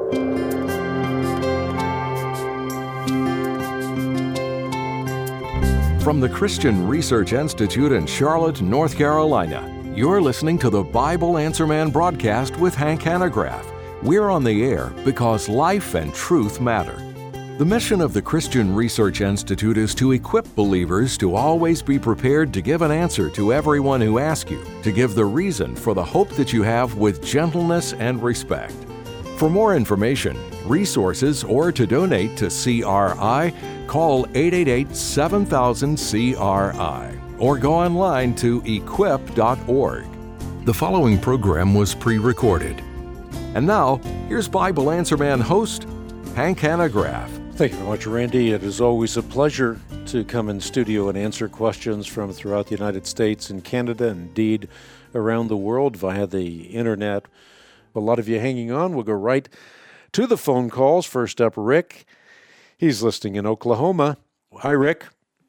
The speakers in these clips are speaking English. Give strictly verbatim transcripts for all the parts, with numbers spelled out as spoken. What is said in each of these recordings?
From the Christian Research Institute in Charlotte, North Carolina, you're listening to the Bible Answer Man broadcast with Hank Hanegraaff. We're on the air because life and truth matter. The mission of the Christian Research Institute is to equip believers to always be prepared to give an answer to everyone who asks you, to give the reason for the hope that you have with gentleness and respect. For more information, resources, or to donate to C R I, call eight eight eight, seven thousand, C R I or go online to equip dot org. The following program was pre-recorded. And now, here's Bible Answer Man host, Hank Hanegraaff. Thank you very much, Randy. It is always a pleasure to come in studio and answer questions from throughout the United States and Canada, and indeed around the world via the internet. A lot of you hanging on. We'll go right to the phone calls. First up, Rick. He's listening in Oklahoma. Hi, Rick.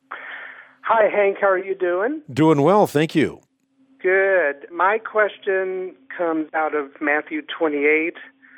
Hi, Hank. How are you doing? Doing well, thank you. Good. My question comes out of Matthew twenty-eight,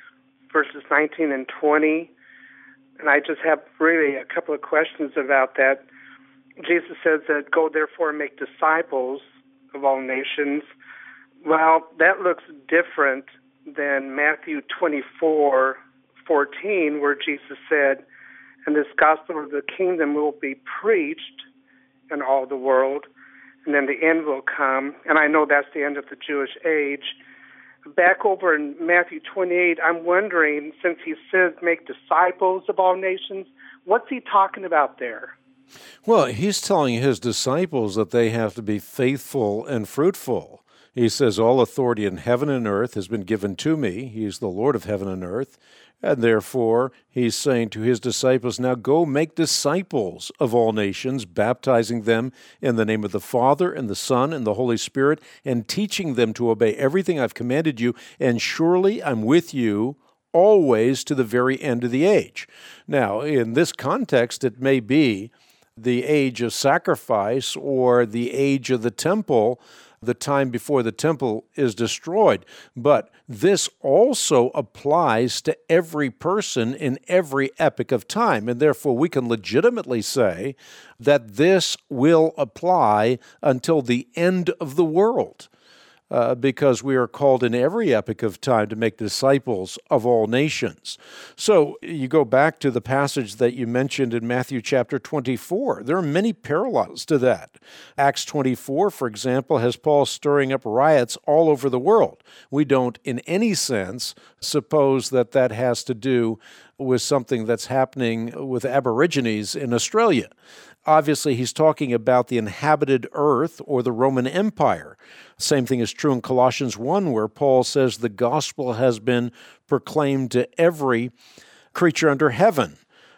verses nineteen and twenty. And I just have really a couple of questions about that. Jesus says that, "Go therefore and make disciples of all nations." Well, that looks different than Matthew twenty-four fourteen, where Jesus said, "And this gospel of the kingdom will be preached in all the world, and then the end will come." And I know that's the end of the Jewish age. Back over in Matthew twenty-eight, I'm wondering, since he says make disciples of all nations, what's he talking about there? Well, he's telling his disciples that they have to be faithful and fruitful. He says, "All authority in heaven and earth has been given to me." He's the Lord of heaven and earth. And therefore, he's saying to his disciples, now go make disciples of all nations, baptizing them in the name of the Father and the Son and the Holy Spirit, and teaching them to obey everything I've commanded you. And surely I'm with you always to the very end of the age. Now, in this context, it may be the age of sacrifice or the age of the temple, the time before the temple is destroyed. But this also applies to every person in every epoch of time, and therefore we can legitimately say that this will apply until the end of the world. Uh, because we are called in every epoch of time to make disciples of all nations. So you go back to the passage that you mentioned in Matthew chapter twenty-four. There are many parallels to that. Acts twenty-four, for example, has Paul stirring up riots all over the world. We don't, in any sense, suppose that that has to do with something that's happening with Aborigines in Australia. Obviously, he's talking about the inhabited earth or the Roman Empire. Same thing is true in Colossians one, where Paul says the gospel has been proclaimed to every creature under heaven,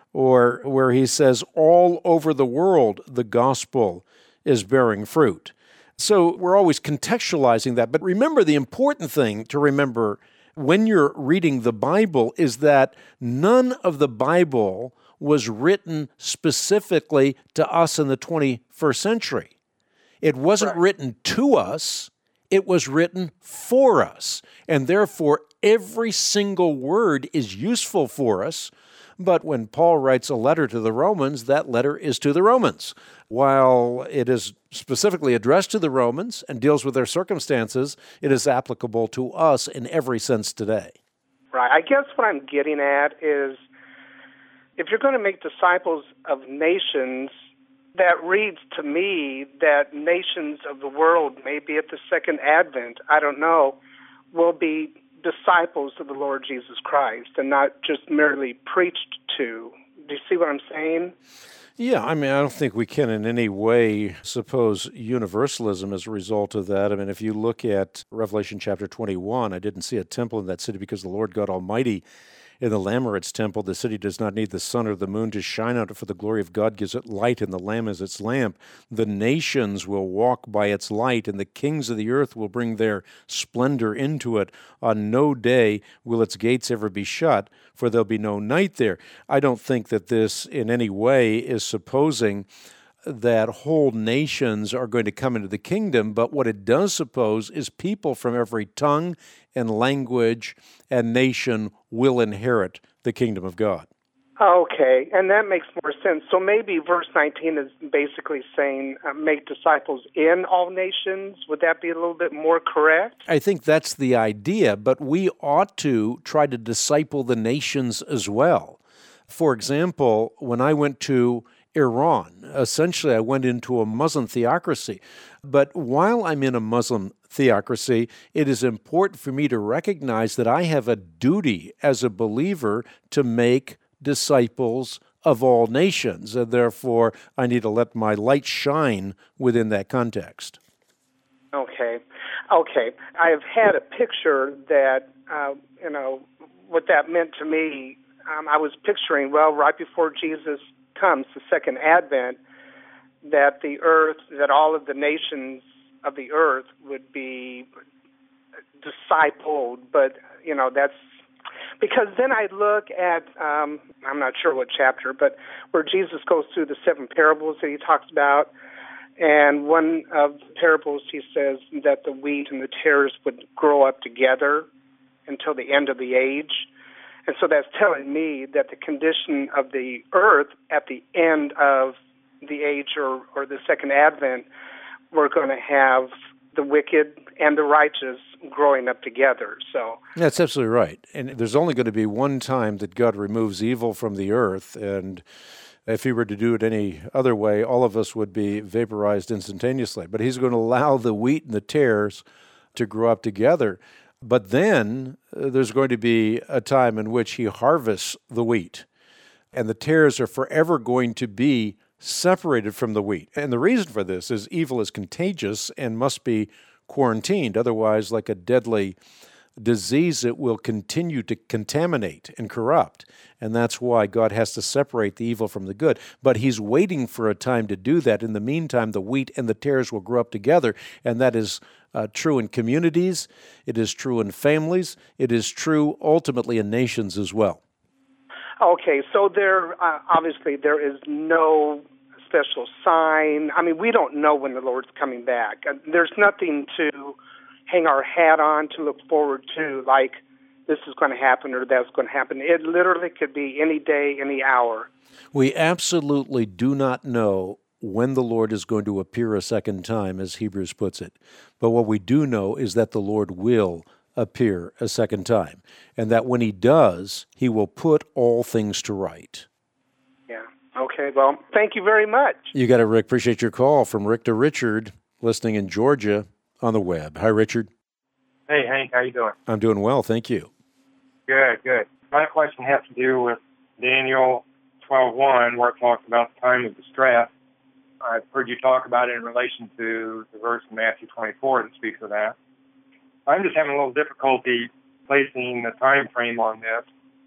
or where he says all over the world the gospel is bearing fruit. So we're always contextualizing that. But remember, the important thing to remember when you're reading the Bible is that none of the Bible was written specifically to us in the twenty-first century. It wasn't right. written to us, it was written for us. And therefore, every single word is useful for us. But when Paul writes a letter to the Romans, that letter is to the Romans. While it is specifically addressed to the Romans and deals with their circumstances, it is applicable to us in every sense today. Right. I guess what I'm getting at is, if you're going to make disciples of nations, that reads to me that nations of the world, maybe at the second advent, I don't know, will be disciples of the Lord Jesus Christ and not just merely preached to. Do you see what I'm saying? Yeah, I mean, I don't think we can in any way suppose universalism as a result of that. I mean, if you look at Revelation chapter twenty-one, I didn't see a temple in that city because the Lord God Almighty in the Lamb are its temple. The city does not need the sun or the moon to shine on it, for the glory of God gives it light, and the Lamb is its lamp. The nations will walk by its light, and the kings of the earth will bring their splendor into it. On no day will its gates ever be shut, for there'll be no night there. I don't think that this in any way is supposing that whole nations are going to come into the kingdom, but what it does suppose is people from every tongue and language and nation will inherit the kingdom of God. Okay, and that makes more sense. So maybe verse nineteen is basically saying, uh, make disciples in all nations. Would that be a little bit more correct? I think that's the idea, but we ought to try to disciple the nations as well. For example, when I went to Iran, essentially I went into a Muslim theocracy. But while I'm in a Muslim theocracy, it is important for me to recognize that I have a duty as a believer to make disciples of all nations, and therefore I need to let my light shine within that context. Okay. Okay. I have had a picture that, uh, you know, what that meant to me. Um, I was picturing, well, right before Jesus comes, the second advent, that the earth, that all of the nations of the earth would be discipled, but, you know, that's because then I look at, um, I'm not sure what chapter, but where Jesus goes through the seven parables that he talks about, and one of the parables he says that the wheat and the tares would grow up together until the end of the age. And so that's telling me that the condition of the earth at the end of the age or, or the second advent, we're going to have the wicked and the righteous growing up together. So that's absolutely right. And there's only going to be one time that God removes evil from the earth, and if he were to do it any other way, all of us would be vaporized instantaneously. But he's going to allow the wheat and the tares to grow up together. But then uh, there's going to be a time in which he harvests the wheat, and the tares are forever going to be separated from the wheat. And the reason for this is evil is contagious and must be quarantined. Otherwise, like a deadly disease, it will continue to contaminate and corrupt. And that's why God has to separate the evil from the good. But he's waiting for a time to do that. In the meantime, the wheat and the tares will grow up together. And that is uh, true in communities. It is true in families. It is true ultimately in nations as well. Okay, so there, uh, obviously there is no special sign. I mean, we don't know when the Lord's coming back. Uh, there's nothing to hang our hat on to look forward to, like this is going to happen or that's going to happen. It literally could be any day, any hour. We absolutely do not know when the Lord is going to appear a second time, as Hebrews puts it. But what we do know is that the Lord will appear a second time, and that when he does, he will put all things to right. Yeah. Okay, well, thank you very much. You got it, Rick. Appreciate your call. From Rick to Richard, listening in Georgia on the web. Hi, Richard. Hey, Hank, how you doing? I'm doing well, thank you. Good, good. My question has to do with Daniel twelve one, where it talks about the time of distress. I've heard you talk about it in relation to the verse in Matthew twenty-four that speaks of that. I'm just having a little difficulty placing the time frame on this.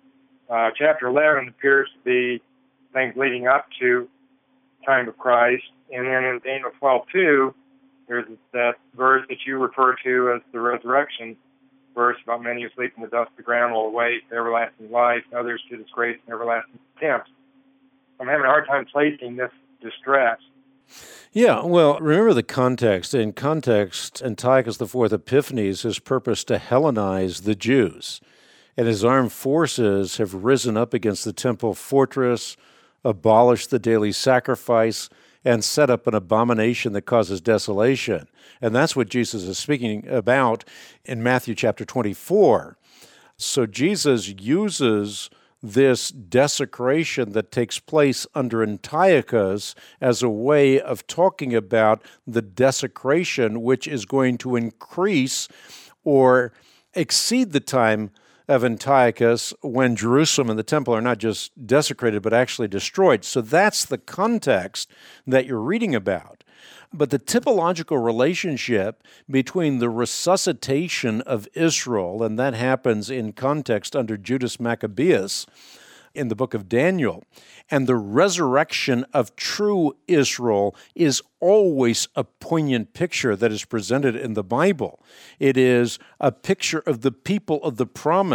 Uh, chapter eleven appears to be things leading up to the time of Christ, and then in Daniel twelve two, there's that verse that you refer to as the resurrection verse about many who sleep in the dust of the ground will awake to everlasting life, and others to disgrace and everlasting contempt. I'm having a hard time placing this distress. Yeah, well, remember the context. In context, Antiochus the Fourth Epiphanes has purposed to Hellenize the Jews, and his armed forces have risen up against the temple fortress, abolished the daily sacrifice, and set up an abomination that causes desolation. And that's what Jesus is speaking about in Matthew chapter twenty-four. So Jesus uses this desecration that takes place under Antiochus as a way of talking about the desecration which is going to increase or exceed the time of Antiochus when Jerusalem and the temple are not just desecrated but actually destroyed. So that's the context that you're reading about. But the typological relationship between the resuscitation of Israel, and that happens in context under Judas Maccabeus in the book of Daniel, and the resurrection of true Israel is always a poignant picture that is presented in the Bible. It is a picture of the people of the promise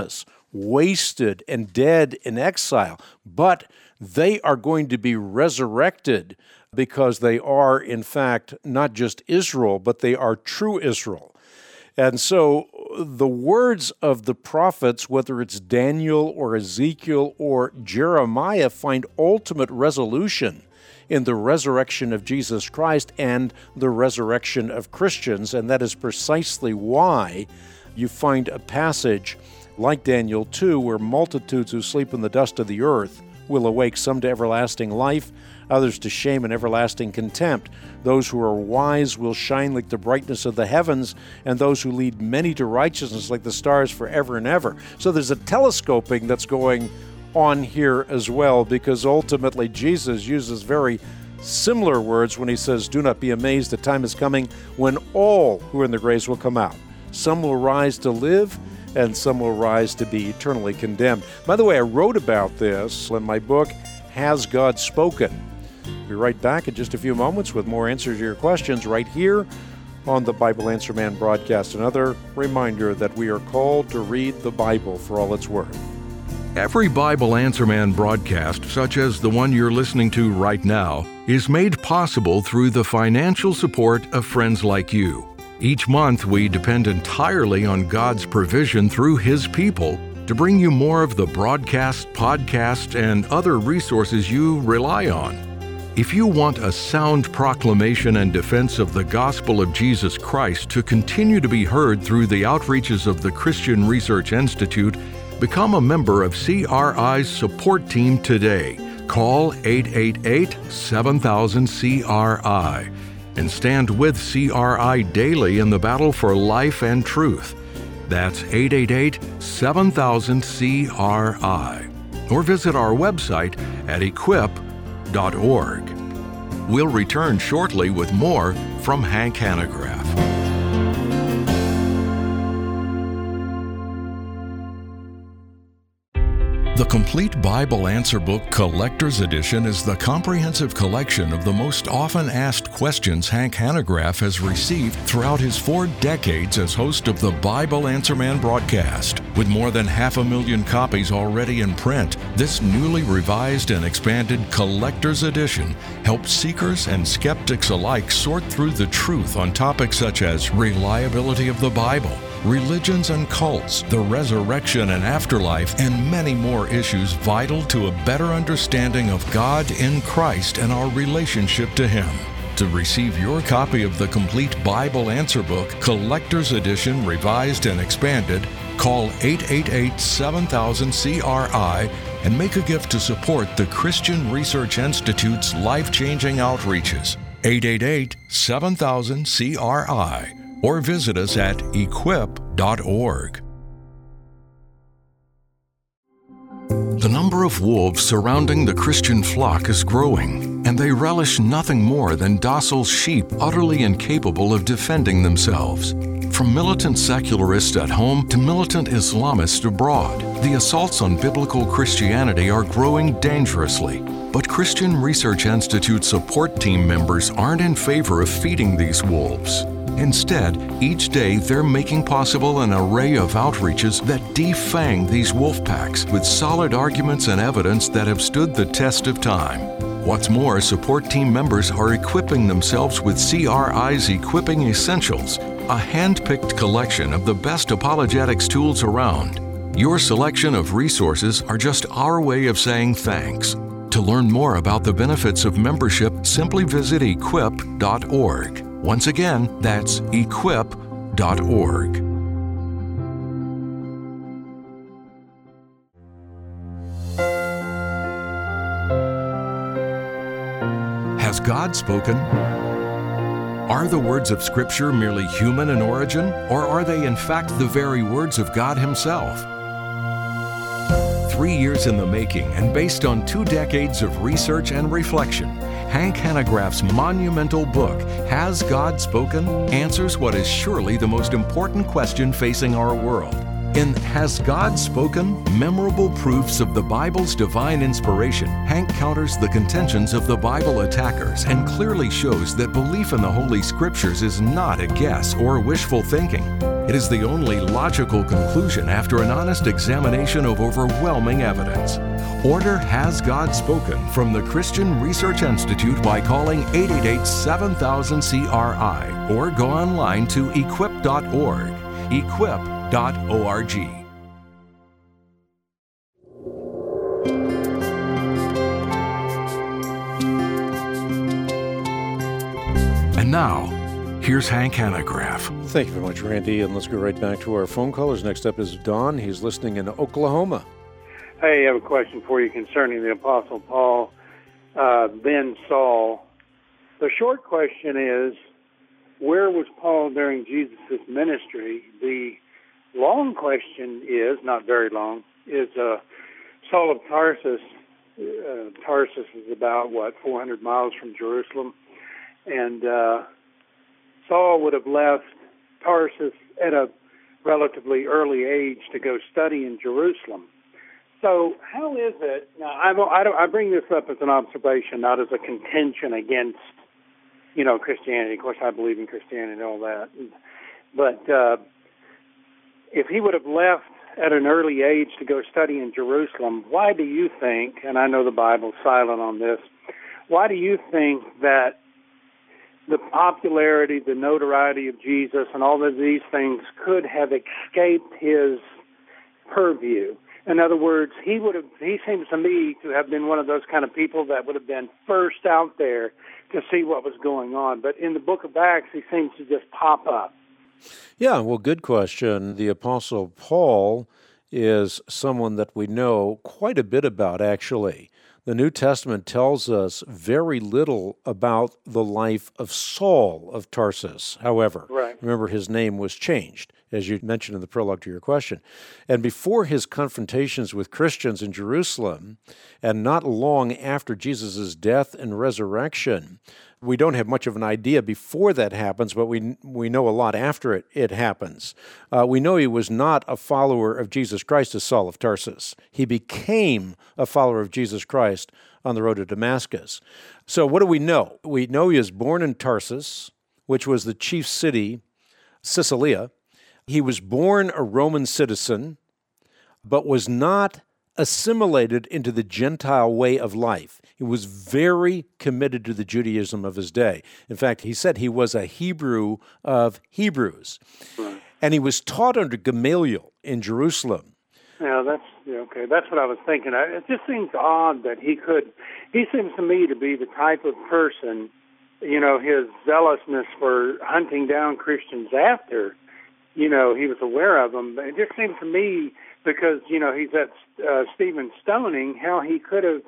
wasted and dead in exile, but they are going to be resurrected because they are, in fact, not just Israel, but they are true Israel. And so the words of the prophets, whether it's Daniel or Ezekiel or Jeremiah, find ultimate resolution in the resurrection of Jesus Christ and the resurrection of Christians. And that is precisely why you find a passage like Daniel two, where multitudes who sleep in the dust of the earth will awake, some to everlasting life, others to shame and everlasting contempt. Those who are wise will shine like the brightness of the heavens, and those who lead many to righteousness like the stars forever and ever. So there's a telescoping that's going on here as well, because ultimately Jesus uses very similar words when he says, "Do not be amazed, the time is coming when all who are in the graves will come out. Some will rise to live, and some will rise to be eternally condemned." By the way, I wrote about this in my book, Has God Spoken? We'll be right back in just a few moments with more answers to your questions right here on the Bible Answer Man broadcast. Another reminder that we are called to read the Bible for all it's worth. Every Bible Answer Man broadcast, such as the one you're listening to right now, is made possible through the financial support of friends like you. Each month, we depend entirely on God's provision through His people to bring you more of the broadcast, podcast, and other resources you rely on. If you want a sound proclamation and defense of the gospel of Jesus Christ to continue to be heard through the outreaches of the Christian Research Institute, become a member of C R I's support team today. Call eight eight eight, seven thousand, C R I and stand with C R I daily in the battle for life and truth. That's eight eight eight, seven thousand, C R I. Or visit our website at equip dot org. We'll return shortly with more from Hank Hanegraaff. The Complete Bible Answer Book Collector's Edition is the comprehensive collection of the most often asked questions Hank Hanegraaff has received throughout his four decades as host of the Bible Answer Man broadcast. With more than half a million copies already in print, this newly revised and expanded Collector's Edition helps seekers and skeptics alike sort through the truth on topics such as reliability of the Bible, religions and cults, the resurrection and afterlife, and many more issues vital to a better understanding of God in Christ and our relationship to Him. To receive your copy of the Complete Bible Answer Book, Collector's Edition, Revised and Expanded, call eight eight eight, seven thousand, C R I and make a gift to support the Christian Research Institute's life-changing outreaches. eight eight eight, seven thousand, C R I. Or visit us at equip dot org. The number of wolves surrounding the Christian flock is growing, and they relish nothing more than docile sheep utterly incapable of defending themselves. From militant secularists at home to militant Islamists abroad, the assaults on biblical Christianity are growing dangerously. But Christian Research Institute support team members aren't in favor of feeding these wolves. Instead, each day they're making possible an array of outreaches that defang these wolf packs with solid arguments and evidence that have stood the test of time. What's more, support team members are equipping themselves with C R I's Equipping Essentials, a hand-picked collection of the best apologetics tools around. Your selection of resources are just our way of saying thanks. To learn more about the benefits of membership, simply visit equip dot org. Once again, that's equip dot org. Has God spoken? Are the words of Scripture merely human in origin, or are they in fact the very words of God Himself? Three years in the making and based on two decades of research and reflection, Hank Hanegraaff's monumental book, Has God Spoken?, answers what is surely the most important question facing our world. In Has God Spoken? Memorable Proofs of the Bible's Divine Inspiration, Hank counters the contentions of the Bible attackers and clearly shows that belief in the Holy Scriptures is not a guess or wishful thinking. It is the only logical conclusion after an honest examination of overwhelming evidence. Order Has God Spoken from the Christian Research Institute by calling eight eight eight, seven thousand, C R I or go online to equip dot org. equip dot org. And now, here's Hank Hanegraaff. Thank you very much, Randy, and let's go right back to our phone callers. Next up is Don. He's listening in Oklahoma. Hey, I have a question for you concerning the Apostle Paul, uh, then Saul. The short question is, where was Paul during Jesus' ministry? The long question is, not very long, is uh, Saul of Tarsus. Uh, Tarsus is about, what, four hundred miles from Jerusalem. And uh, Saul would have left Tarsus at a relatively early age to go study in Jerusalem. So how is it, now I, I, don't, I bring this up as an observation, not as a contention against, you know, Christianity. Of course, I believe in Christianity and all that. But uh, if he would have left at an early age to go study in Jerusalem, why do you think, and I know the Bible's silent on this, why do you think that the popularity, the notoriety of Jesus, and all of these things could have escaped his purview? In other words, he would have. He seems to me to have been one of those kind of people that would have been first out there to see what was going on. But in the book of Acts, he seems to just pop up. Yeah, well, good question. The Apostle Paul is someone that we know quite a bit about, actually. The New Testament tells us very little about the life of Saul of Tarsus. However, right. Remember his name was changed, as you mentioned in the prologue to your question. And before his confrontations with Christians in Jerusalem, and not long after Jesus' death and resurrection, we don't have much of an idea before that happens, but we we know a lot after it, it happens. Uh, we know he was not a follower of Jesus Christ as Saul of Tarsus. He became a follower of Jesus Christ on the road to Damascus. So what do we know? We know he was born in Tarsus, which was the chief city, Cilicia. He was born a Roman citizen, but was not assimilated into the Gentile way of life. He was very committed to the Judaism of his day. In fact, he said he was a Hebrew of Hebrews. Right. And he was taught under Gamaliel in Jerusalem. Yeah, that's yeah, okay. That's what I was thinking. I, it just seems odd that he could. He seems to me to be the type of person, you know, his zealousness for hunting down Christians after, you know, he was aware of them. But it just seems to me, because, you know, he's at uh, Stephen's stoning, how he could have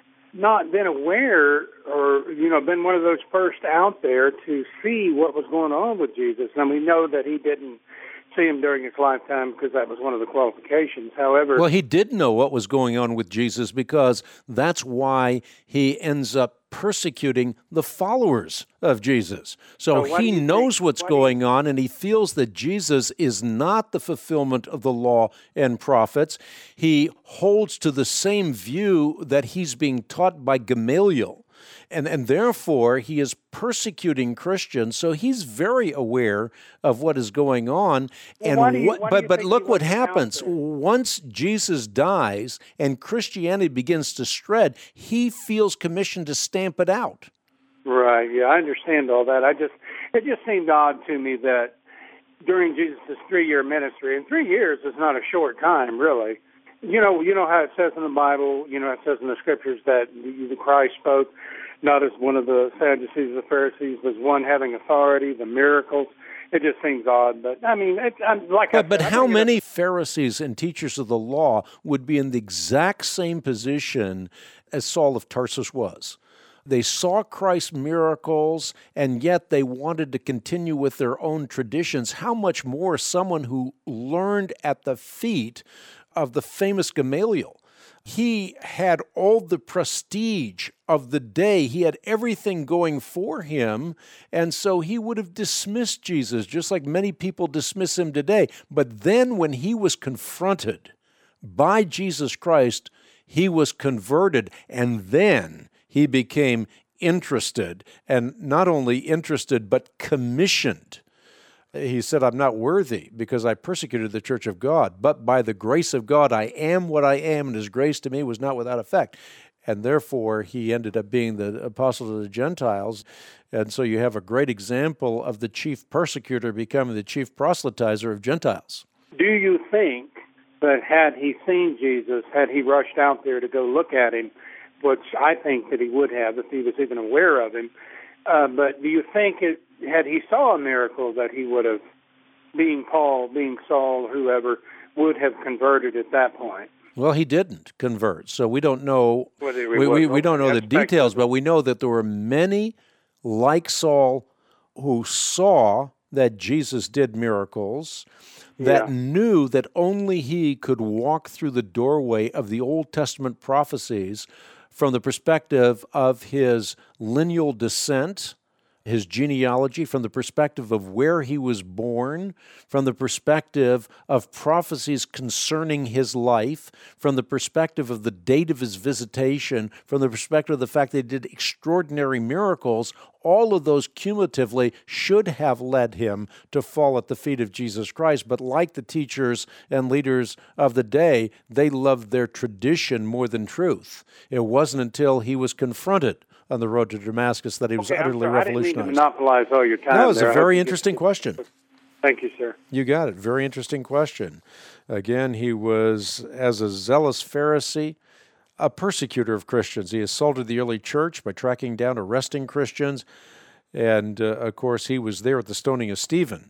not been aware or, you know, been one of those first out there to see what was going on with Jesus. And we know that he didn't see him during his lifetime because that was one of the qualifications. However... Well, he did know what was going on with Jesus because that's why he ends up persecuting the followers of Jesus. So, so he knows think, what's going you... on, and he feels that Jesus is not the fulfillment of the law and prophets. He holds to the same view that he's being taught by Gamaliel. And and therefore, he is persecuting Christians, so he's very aware of what is going on. Well, and you, what, but but look what happens. Once Jesus dies and Christianity begins to spread, he feels commissioned to stamp it out. Right, yeah, I understand all that. I just it just seemed odd to me that during Jesus' three-year ministry, and three years is not a short time, really. You know, you know how it says in the Bible, you know, it says in the Scriptures that the Christ spoke not as one of the Sadducees or the Pharisees, but as one having authority, the miracles. It just seems odd, but I mean, it, I'm, like but, I said, but I how many it, Pharisees and teachers of the law would be in the exact same position as Saul of Tarsus was? They saw Christ's miracles, and yet they wanted to continue with their own traditions. How much more someone who learned at the feet of the famous Gamaliel? He had all the prestige of the day. He had everything going for him, and so he would have dismissed Jesus, just like many people dismiss him today. But then when he was confronted by Jesus Christ, he was converted, and then he became interested, and not only interested, but commissioned He said, I'm not worthy because I persecuted the church of God, but by the grace of God I am what I am, and his grace to me was not without effect. And therefore, he ended up being the apostle of the Gentiles. And so you have a great example of the chief persecutor becoming the chief proselytizer of Gentiles. Do you think that had he seen Jesus, had he rushed out there to go look at him, which I think that he would have if he was even aware of him, uh, but do you think it, had he saw a miracle that he would have, being Paul, being Saul, whoever, would have converted at that point? Well, he didn't convert, so we don't know. Whether we, we, we don't know the details, but we know that there were many like Saul who saw that Jesus did miracles, that Yeah. knew that only he could walk through the doorway of the Old Testament prophecies from the perspective of his lineal descent, his genealogy, from the perspective of where he was born, from the perspective of prophecies concerning his life, from the perspective of the date of his visitation, from the perspective of the fact that he did extraordinary miracles. All of those cumulatively should have led him to fall at the feet of Jesus Christ. But like the teachers and leaders of the day, they loved their tradition more than truth. It wasn't until he was confronted on the road to Damascus that he was Okay, I'm utterly sorry. I didn't mean to revolutionized. monopolize all your time. No, it's there. a I hope very you interesting get- question. Thank you, sir. You got it. Very interesting question. Again, he was, as a zealous Pharisee, a persecutor of Christians. He assaulted the early church by tracking down, arresting Christians. And, uh, of course, he was there at the stoning of Stephen.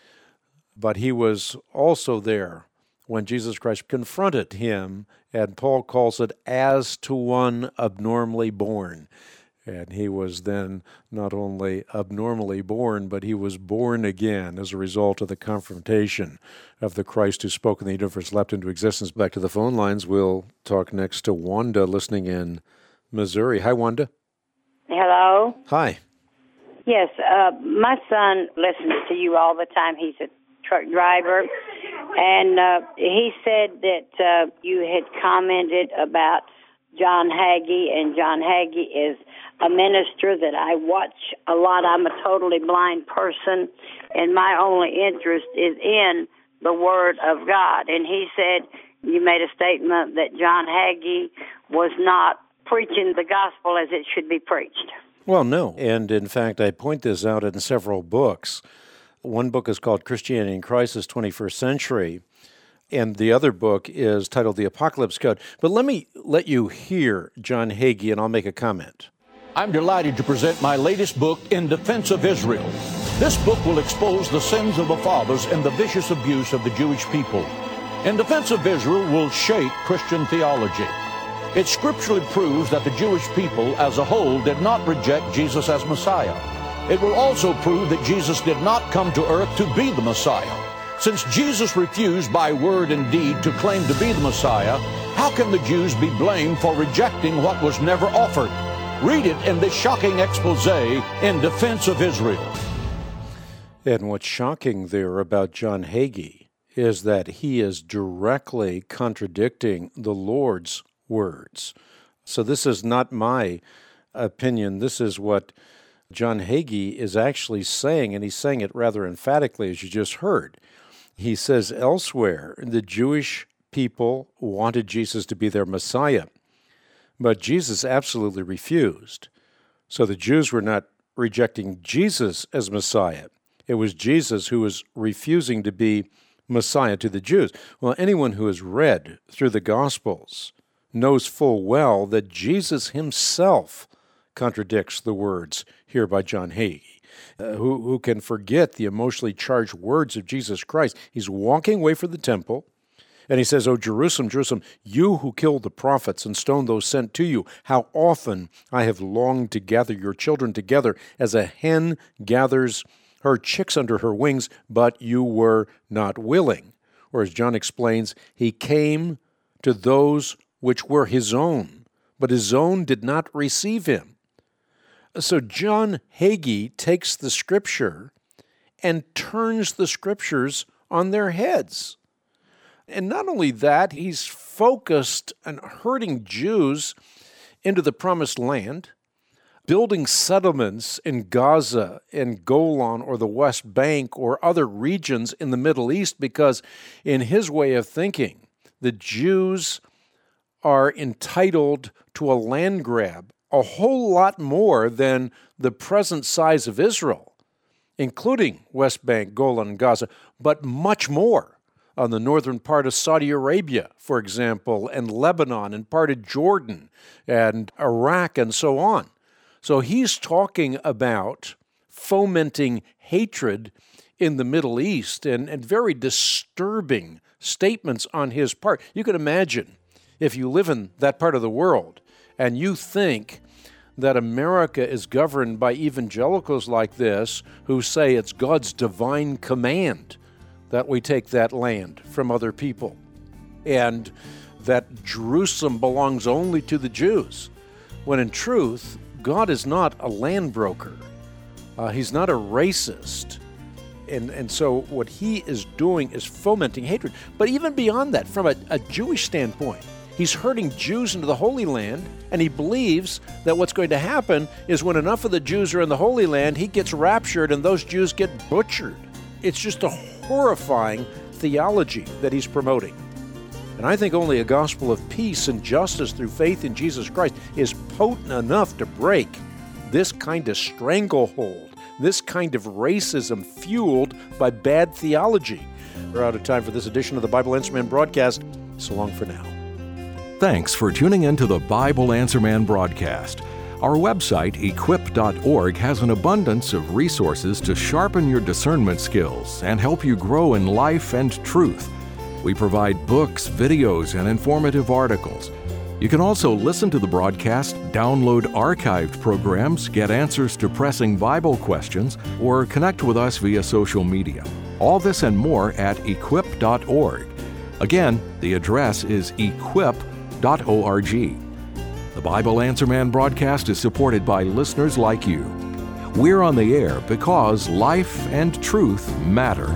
But he was also there when Jesus Christ confronted him, and Paul calls it as to one abnormally born. And he was then not only abnormally born, but he was born again as a result of the confrontation of the Christ who spoke and the universe leapt into existence. Back to the phone lines. We'll talk next to Wanda, listening in Missouri. Hi, Wanda. Hello? Hi. Yes, uh, my son listens to you all the time. He's a truck driver. And uh, he said that uh, you had commented about John Hagee, and John Hagee is a minister that I watch a lot. I'm a totally blind person, and my only interest is in the Word of God. And he said, you made a statement that John Hagee was not preaching the gospel as it should be preached. Well, no. And in fact, I point this out in several books. One book is called Christianity in Crisis, twenty-first Century, and the other book is titled The Apocalypse Code. But let me let you hear John Hagee, and I'll make a comment. I'm delighted to present my latest book, In Defense of Israel. This book will expose the sins of the fathers and the vicious abuse of the Jewish people. In Defense of Israel will shake Christian theology. It scripturally proves that the Jewish people as a whole did not reject Jesus as Messiah. It will also prove that Jesus did not come to earth to be the Messiah. Since Jesus refused by word and deed to claim to be the Messiah, how can the Jews be blamed for rejecting what was never offered? Read it in this shocking expose, In Defense of Israel. And what's shocking there about John Hagee is that he is directly contradicting the Lord's words. So this is not my opinion. This is what John Hagee is actually saying, and he's saying it rather emphatically, as you just heard. He says elsewhere, the Jewish people wanted Jesus to be their Messiah, but Jesus absolutely refused. So the Jews were not rejecting Jesus as Messiah. It was Jesus who was refusing to be Messiah to the Jews. Well, anyone who has read through the Gospels knows full well that Jesus himself contradicts the words here by John Hagee. Uh, who, who can forget the emotionally charged words of Jesus Christ? He's walking away from the temple, and he says, "O Jerusalem, Jerusalem, you who killed the prophets and stoned those sent to you, how often I have longed to gather your children together as a hen gathers her chicks under her wings, but you were not willing." Or as John explains, he came to those which were his own, but his own did not receive him. So John Hagee takes the Scripture and turns the Scriptures on their heads. And not only that, he's focused on herding Jews into the promised land, building settlements in Gaza and Golan or the West Bank or other regions in the Middle East because, in his way of thinking, the Jews are entitled to a land grab a whole lot more than the present size of Israel, including West Bank, Golan, and Gaza, but much more on the northern part of Saudi Arabia, for example, and Lebanon, and part of Jordan, and Iraq, and so on. So he's talking about fomenting hatred in the Middle East, and, and very disturbing statements on his part. You can imagine if you live in that part of the world and you think that America is governed by evangelicals like this who say it's God's divine command that we take that land from other people, and that Jerusalem belongs only to the Jews, when in truth, God is not a land broker. Uh, he's not a racist. And, and so what he is doing is fomenting hatred. But even beyond that, from a, a Jewish standpoint, he's herding Jews into the Holy Land, and he believes that what's going to happen is when enough of the Jews are in the Holy Land, he gets raptured and those Jews get butchered. It's just a horrifying theology that he's promoting. And I think only a gospel of peace and justice through faith in Jesus Christ is potent enough to break this kind of stranglehold, this kind of racism fueled by bad theology. We're out of time for this edition of the Bible Answer Man broadcast. So long for now. Thanks for tuning in to the Bible Answer Man broadcast. Our website, equip dot org, has an abundance of resources to sharpen your discernment skills and help you grow in life and truth. We provide books, videos, and informative articles. You can also listen to the broadcast, download archived programs, get answers to pressing Bible questions, or connect with us via social media. All this and more at equip dot org. Again, the address is equip dot org. The Bible Answer Man broadcast is supported by listeners like you. We're on the air because life and truth matter.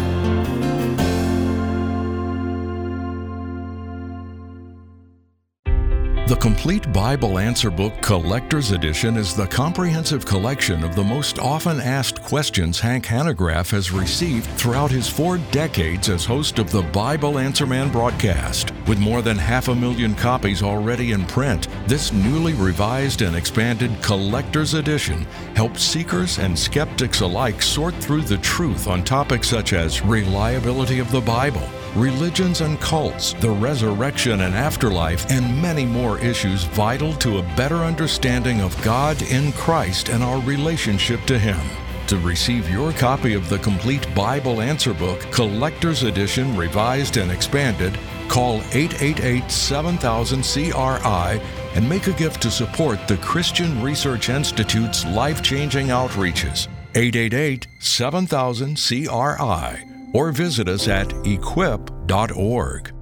The Complete Bible Answer Book Collector's Edition is the comprehensive collection of the most often asked questions Hank Hanegraaff has received throughout his four decades as host of the Bible Answer Man broadcast. With more than half a million copies already in print, this newly revised and expanded Collector's Edition helps seekers and skeptics alike sort through the truth on topics such as reliability of the Bible, religions and cults, the resurrection and afterlife, and many more issues vital to a better understanding of God in Christ and our relationship to Him. To receive your copy of the Complete Bible Answer Book, Collector's Edition, Revised and Expanded, call eight eight eight, seven thousand, C R I and make a gift to support the Christian Research Institute's life-changing outreaches. eight eight eight, seven thousand, C R I. Or visit us at equip dot org.